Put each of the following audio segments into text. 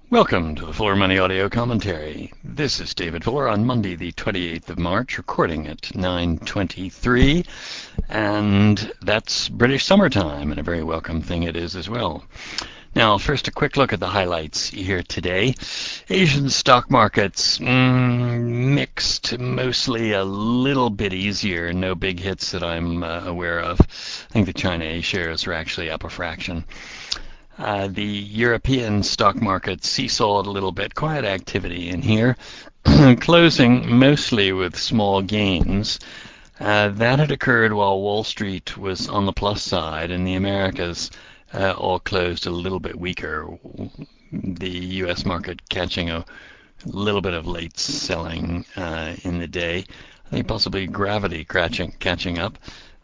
Welcome to the Fuller Money Audio Commentary. This is David Fuller on Monday, the 28th of March, recording at 9:23, and that's British summertime, and a very welcome thing it is as well. Now, first a quick look at the highlights here today. Asian stock markets, mixed, mostly a little bit easier, no big hits that I'm aware of. I think the China A shares are actually up a fraction. The European stock market seesawed a little bit, quiet activity in here, closing mostly with small gains. That had occurred while Wall Street was on the plus side, and the Americas all closed a little bit weaker. The U.S. market catching a little bit of late selling in the day. I think possibly gravity catching up.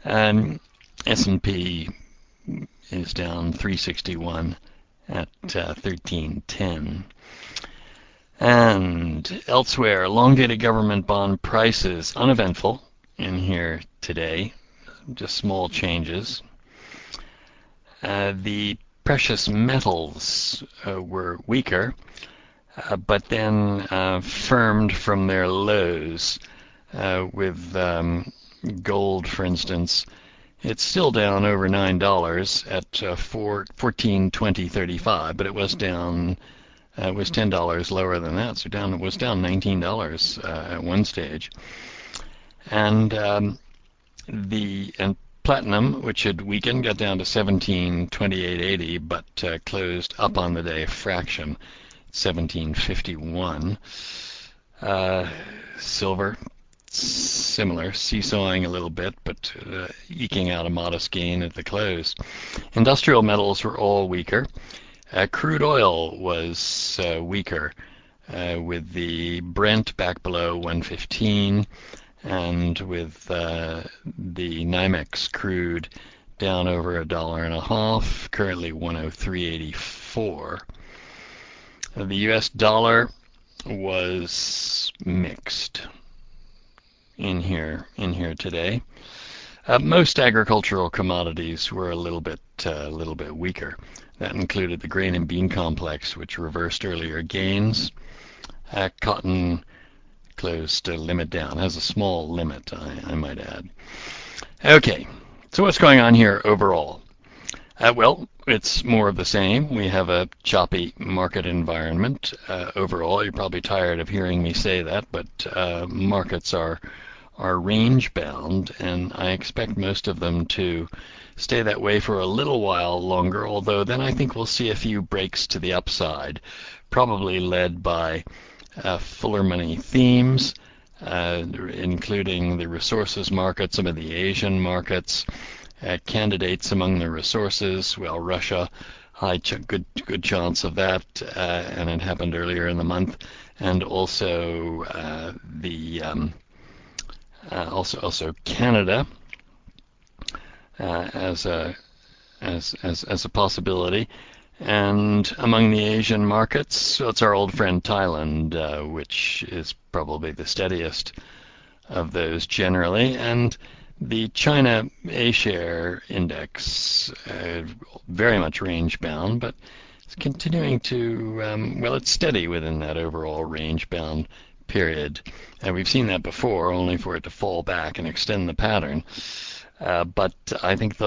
S&P is down 361 at 1310. And elsewhere, long-dated government bond prices uneventful in here today, just small changes. The precious metals were weaker, but then firmed from their lows, with gold, for instance. It's still down over $9 at $14.20.35, but it was down. It was $10 lower than that, so it was down $19 at one stage. And platinum, which had weakened, got down to $17.28.80, but closed up on the day a fraction, $17.51. Silver, similar, seesawing a little bit, but eking out a modest gain at the close. Industrial metals were all weaker. Crude oil was weaker, with the Brent back below 115, and with the NYMEX crude down over $1.50, currently 103.84. The U.S. dollar was mixed in here today. Most agricultural commodities were a little bit weaker. That included the grain and bean complex, which reversed earlier gains. Cotton closed a limit down, has a small limit, I might add. Okay, so what's going on here overall? Well, it's more of the same. We have a choppy market environment overall. You're probably tired of hearing me say that, but markets are range bound, and I expect most of them to stay that way for a little while longer, although then I think we'll see a few breaks to the upside, probably led by fuller money themes, including the resources market, some of the Asian markets, candidates among the resources. Well, Russia, good chance of that, and it happened earlier in the month, and also also Canada as a possibility. And among the Asian markets, so it's our old friend Thailand, which is probably the steadiest of those generally, and the China A-share index, very much range bound, but it's continuing to, it's steady within that overall range bound period. And we've seen that before, only for it to fall back and extend the pattern. But I think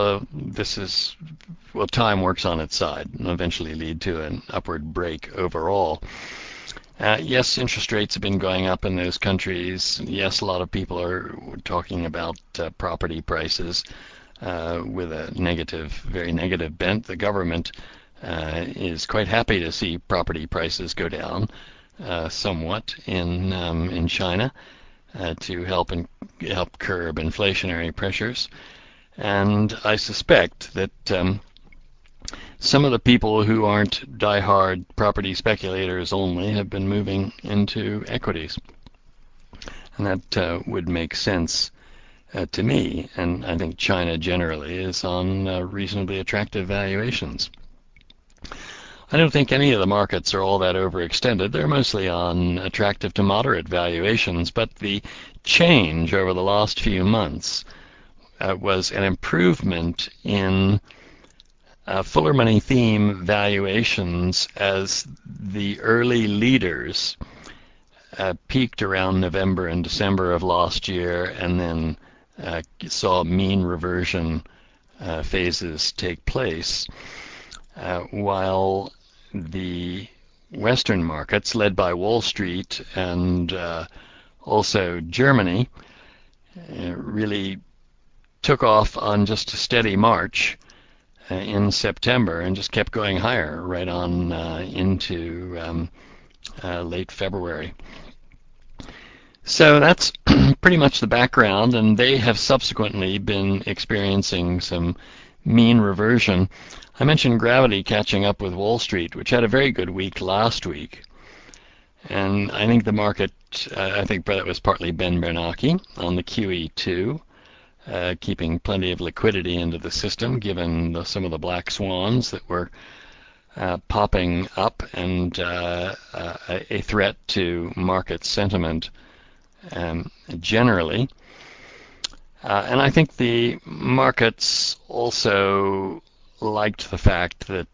time works on its side and eventually lead to an upward break overall. Yes, interest rates have been going up in those countries. Yes, a lot of people are talking about property prices with a very negative bent. The government is quite happy to see property prices go down somewhat in China to help curb inflationary pressures. And I suspect that some of the people who aren't die-hard property speculators only have been moving into equities. And that would make sense to me. And I think China generally is on reasonably attractive valuations. I don't think any of the markets are all that overextended. They're mostly on attractive to moderate valuations, but the change over the last few months was an improvement in fuller money theme valuations as the early leaders peaked around November and December of last year, and then saw mean reversion phases take place, while the Western markets, led by Wall Street and also Germany, really took off on just a steady march in September and just kept going higher right on into late February. So that's pretty much the background, and they have subsequently been experiencing some mean reversion. I mentioned Gravity catching up with Wall Street, which had a very good week last week. And I think the market, I think that was partly Ben Bernanke on the QE2, keeping plenty of liquidity into the system given some of the black swans that were popping up, and a threat to market sentiment generally. And I think the markets also liked the fact that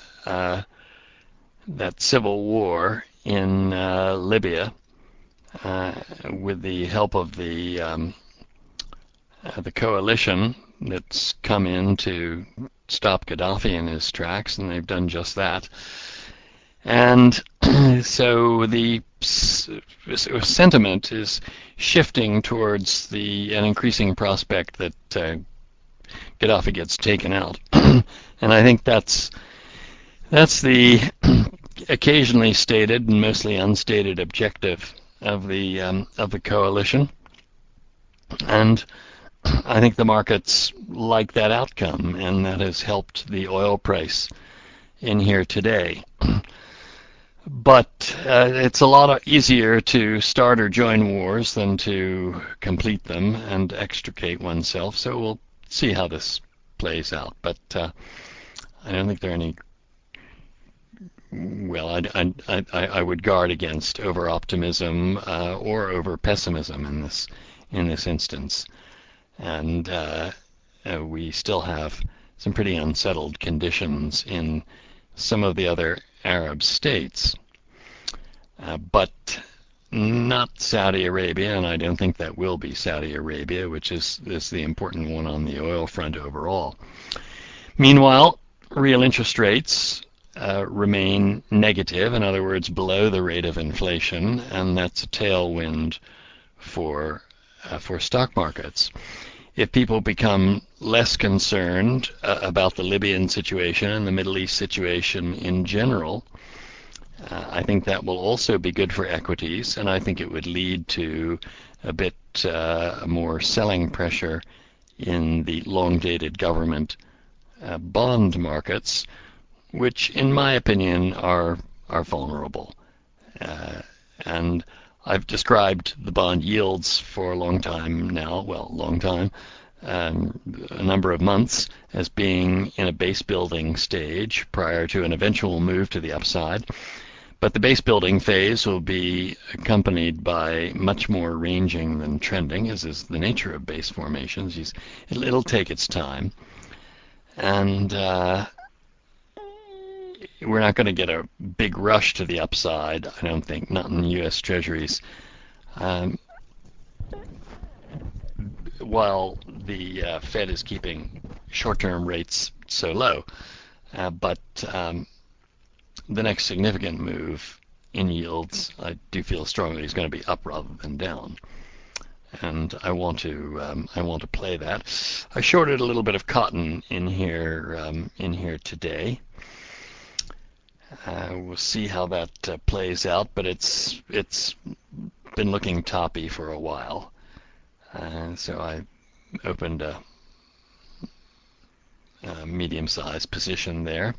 that civil war in Libya, with the help of the coalition that's come in to stop Gaddafi in his tracks, and they've done just that. And so the sentiment is shifting towards an increasing prospect that Gaddafi gets taken out. And I think that's the occasionally stated and mostly unstated objective of the coalition. And I think the markets like that outcome, and that has helped the oil price in here today. But it's a lot easier to start or join wars than to complete them and extricate oneself. So we'll see how this plays out. But I don't think there are any. Well, I would guard against over-optimism or over-pessimism in this instance. And we still have some pretty unsettled conditions in some of the other Arab states, but not Saudi Arabia, and I don't think that will be Saudi Arabia, which is the important one on the oil front overall. Meanwhile, real interest rates remain negative, in other words, below the rate of inflation, and that's a tailwind for stock markets. If people become less concerned about the Libyan situation and the Middle East situation in general, I think that will also be good for equities, and I think it would lead to a bit more selling pressure in the long-dated government bond markets, which, in my opinion, are vulnerable. And I've described the bond yields for a long time now, a number of months, as being in a base building stage prior to an eventual move to the upside. But the base building phase will be accompanied by much more ranging than trending, as is the nature of base formations. It'll take its time. And we're not going to get a big rush to the upside, I don't think, not in U.S. Treasuries, while the Fed is keeping short-term rates so low. But the next significant move in yields, I do feel strongly, is going to be up rather than down. And I want to play that. I shorted a little bit of cotton in here today. We'll see how that plays out, but it's been looking toppy for a while. So I opened a medium-sized position there.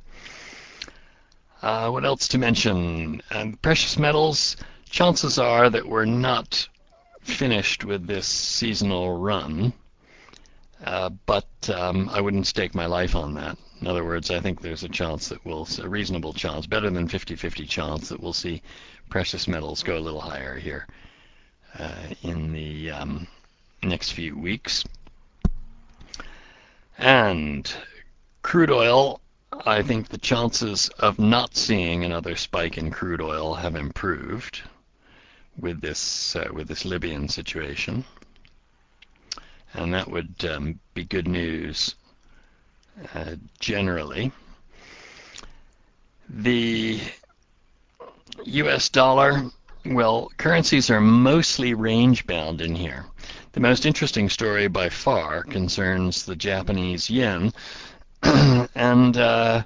What else to mention? Precious metals, chances are that we're not finished with this seasonal run, but I wouldn't stake my life on that. In other words, I think there's a reasonable chance, better than 50-50 chance, that we'll see precious metals go a little higher here in the next few weeks. And crude oil, I think the chances of not seeing another spike in crude oil have improved with this Libyan situation, and that would be good news generally. The U.S. dollar, well, currencies are mostly range-bound in here. The most interesting story by far concerns the Japanese yen, and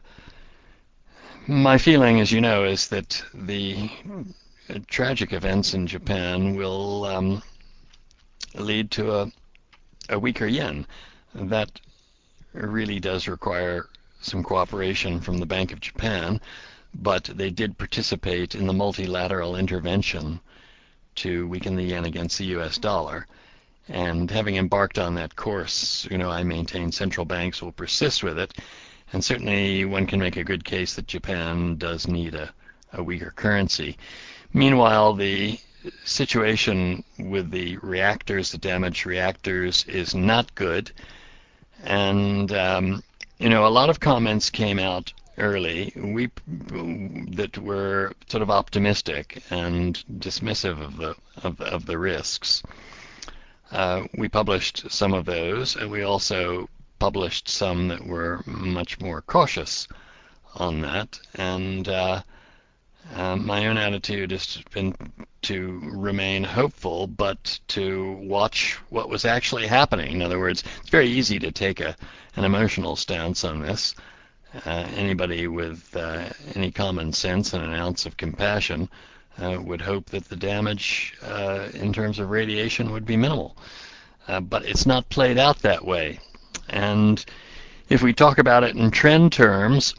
my feeling, as you know, is that the tragic events in Japan will lead to a weaker yen. That really does require some cooperation from the Bank of Japan, but they did participate in the multilateral intervention to weaken the yen against the US dollar. And having embarked on that course, I maintain central banks will persist with it. And certainly one can make a good case that Japan does need a weaker currency. Meanwhile, the situation with the reactors, the damaged reactors, is not good. And, a lot of comments came out early that were sort of optimistic and dismissive of the risks. We published some of those, and we also published some that were much more cautious on that. And my own attitude has been to remain hopeful, but to watch what was actually happening. In other words, it's very easy to take an emotional stance on this. Anybody with any common sense and an ounce of compassion would hope that the damage in terms of radiation would be minimal. But it's not played out that way. And if we talk about it in trend terms,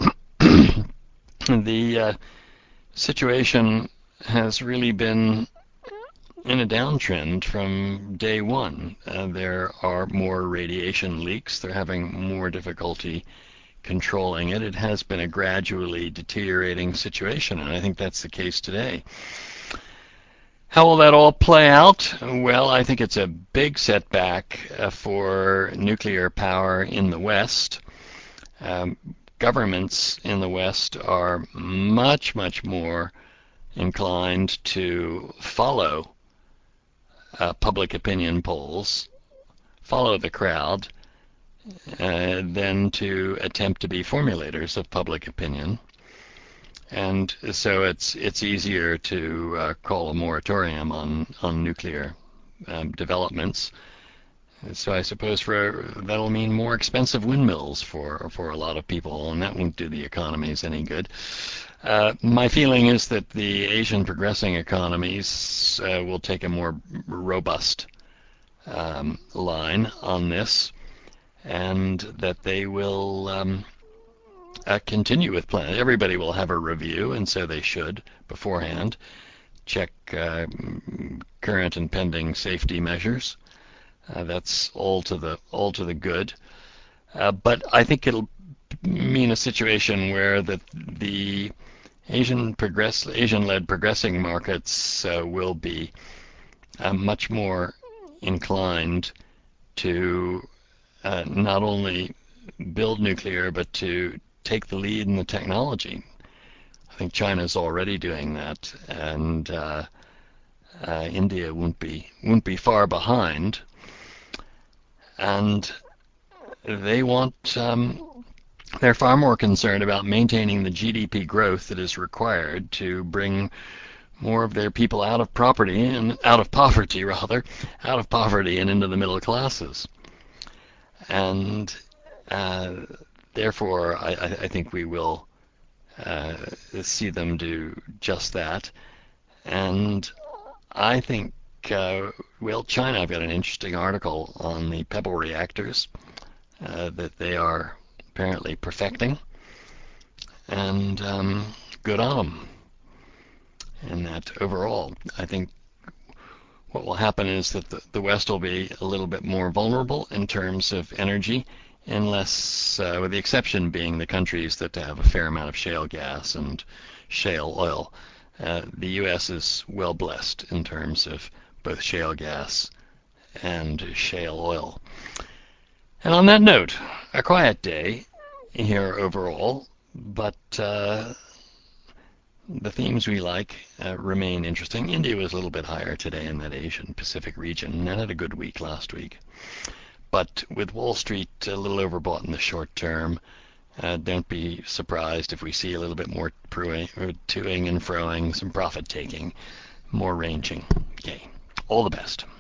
the situation has really been in a downtrend from day one. There are more radiation leaks. They're having more difficulty controlling it. It has been a gradually deteriorating situation, and I think that's the case today. How will that all play out? Well, I think it's a big setback for nuclear power in the West. Governments in the West are much, much more inclined to follow public opinion polls, follow the crowd, than to attempt to be formulators of public opinion. And so it's easier to call a moratorium on nuclear developments. So I suppose that'll mean more expensive windmills for a lot of people, and that won't do the economies any good. My feeling is that the Asian progressing economies will take a more robust line on this, and that they will continue with plans. Everybody will have a review, and so they should beforehand check current and pending safety measures. That's all to the good. But I think it'll mean a situation where the Asian-led progressing markets will be much more inclined to not only build nuclear, but to take the lead in the technology. I think China's already doing that, and India won't be far behind. And they're far more concerned about maintaining the GDP growth that is required to bring more of their people out of poverty and into the middle classes. And therefore, I think we will see them do just that. And I think, China, I've got an interesting article on the Pebble reactors that they are apparently perfecting. And good on them. And that overall, I think what will happen is that the West will be a little bit more vulnerable in terms of energy, unless, with the exception being the countries that have a fair amount of shale gas and shale oil. The U.S. is well blessed in terms of both shale gas and shale oil. And on that note, a quiet day here overall, but the themes we like remain interesting. India was a little bit higher today in that Asian Pacific region and had a good week last week. But with Wall Street a little overbought in the short term, don't be surprised if we see a little bit more toing and froing, some profit taking, more ranging. Okay, all the best.